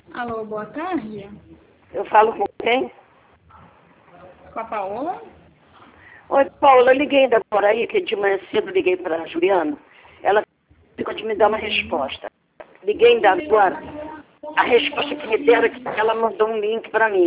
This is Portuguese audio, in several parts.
Alô, boa tarde. Eu falo com quem? Com a Paola? Oi, Paula, eu liguei ainda agora aí, que de manhã cedo liguei para a Juliana. Ela ficou de me dar uma resposta. Liguei ainda agora. A resposta que me deram é que ela mandou um link para mim.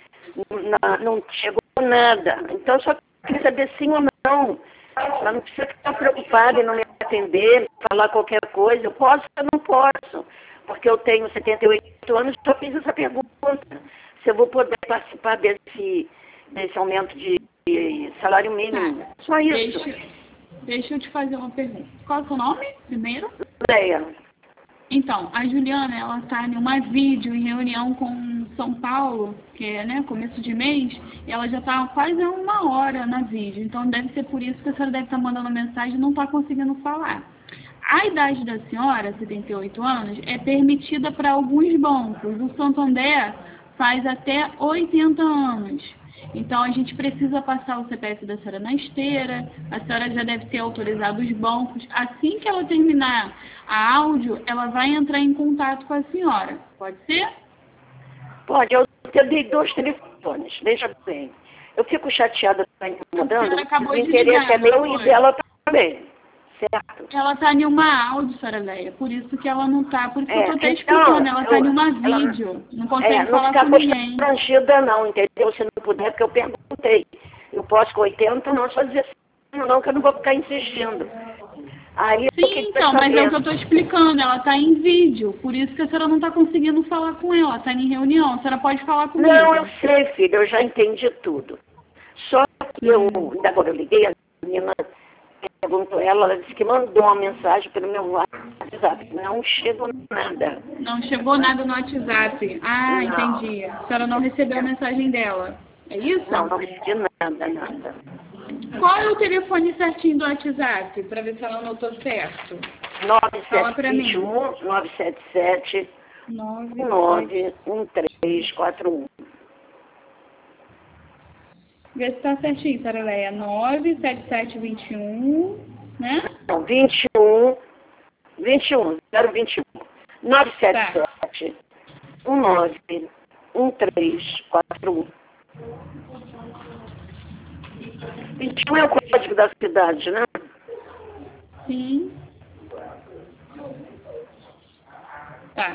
Não chegou nada. Então, eu só queria saber sim ou não. Ela não precisa ficar preocupada em não me atender, falar qualquer coisa. Eu posso ou não posso? Porque eu tenho 78 anos e só fiz essa pergunta. Se eu vou poder participar desse aumento de salário mínimo. Só isso. Deixa eu te fazer uma pergunta. Qual é o seu nome, primeiro? Leia. Então, a Juliana, ela está em uma vídeo em reunião com São Paulo, que é, né, começo de mês, e ela já está quase 1 hora na vídeo. Então, deve ser por isso que a senhora deve estar mandando mensagem e não está conseguindo falar. A idade da senhora, 78 anos, é permitida para alguns bancos. O Santander faz até 80 anos. Então, a gente precisa passar o CPF da senhora na esteira, a senhora já deve ter autorizado os bancos. Assim que ela terminar a áudio, ela vai entrar em contato com a senhora. Pode ser? Pode, eu dei 2 telefones, veja bem. Eu fico chateada por estar incomodando, o interesse é meu e dela também, certo? Ela está em uma áudio, senhora Leia, por isso que ela não está, por isso que eu estou até explicando, ela está em uma vídeo, não consegue falar com ninguém. Não ficar constrangida não, entendeu? Se não puder, porque eu perguntei. Eu posso com 80, não, só dizer assim, não, que eu não vou ficar insistindo. Aí, sim, então, mas é o que eu estou explicando, ela está em vídeo, por isso que a senhora não está conseguindo falar com ela, está em reunião, a senhora pode falar comigo. Não, eu sei, filha, eu já entendi tudo. Só que agora eu liguei, a menina perguntou ela disse que mandou uma mensagem pelo meu WhatsApp, não chegou nada. Não chegou nada no WhatsApp. Ah, não. Entendi. A senhora não recebeu a mensagem dela, é isso? Não recebi nada. Qual é o telefone certinho do WhatsApp, para ver se ela anotou certo? 9721 977 91341. Vê se está certinho, senhora Leia. 97721, né? Não, 021 977 191341. 21 é o código da cidade, né? Sim. Tá.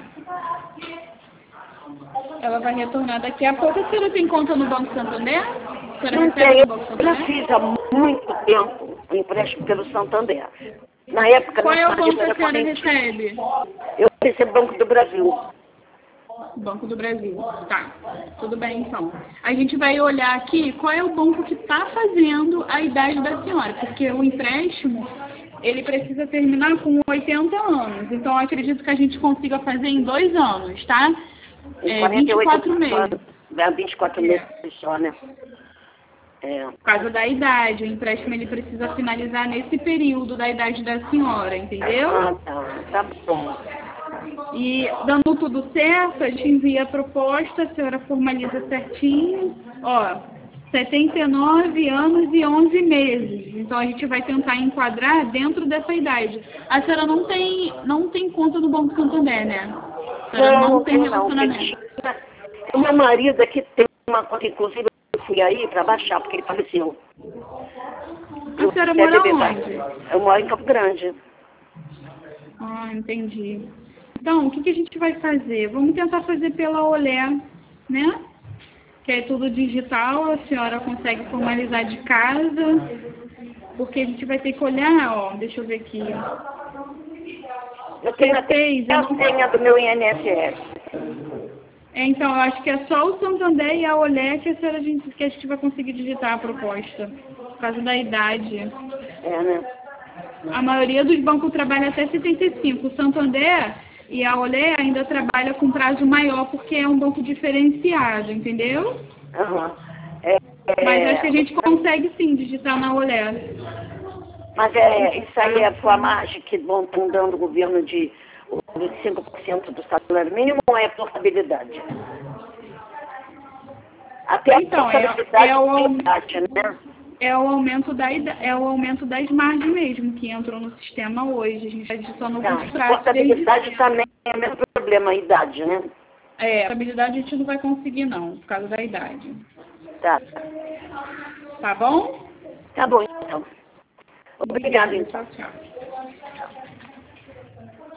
Ela vai retornar daqui a pouco. A senhora tem conta no Banco Santander? A senhora recebe no Banco Eu Santander? já fiz há muito tempo o empréstimo pelo Santander. Na época, qual é o banco que a senhora recebe? Eu recebo Banco do Brasil. Banco do Brasil. Tá. Tudo bem, então. A gente vai olhar aqui qual é o banco que está fazendo a idade da senhora, porque o empréstimo, ele precisa terminar com 80 anos. Então, eu acredito que a gente consiga fazer em 2 anos, tá? 24 meses. 24 meses só, né? Por causa da idade. O empréstimo, ele precisa finalizar nesse período da idade da senhora, entendeu? Tá bom. E dando tudo certo, a gente envia a proposta, a senhora formaliza certinho. Ó, 79 anos e 11 meses. Então, a gente vai tentar enquadrar dentro dessa idade. A senhora não tem conta no Banco Santander, né? A senhora não tem relacionamento. O meu marido aqui tem uma conta, inclusive eu fui aí para baixar, porque ele faleceu. A senhora mora onde? Eu moro em Campo Grande. Ah, entendi. Então, o que a gente vai fazer? Vamos tentar fazer pela Olé, né? Que é tudo digital, a senhora consegue formalizar de casa, porque a gente vai ter que olhar, ó, deixa eu ver aqui. Eu tenho até a senha do meu INSS. Então, eu acho que é só o Santander e a Olé que a gente vai conseguir digitar a proposta, por causa da idade. Né? A maioria dos bancos trabalha até 75. O Santander e a Olé ainda trabalha com prazo maior, porque é um banco diferenciado, entendeu? Mas acho que a gente consegue sim digitar na Olé. Mas isso aí foi a margem que estão dando o governo de 25% do salário mínimo ou é portabilidade? Até a portabilidade né? É o aumento das margens mesmo que entrou no sistema hoje. A gente está adicionando alguns prazos. Portabilidade também é o mesmo problema, a idade, né? A habilidade a gente não vai conseguir não, por causa da idade. Tá. Tá bom? Tá bom, então. Obrigada, então. Tchau, tchau.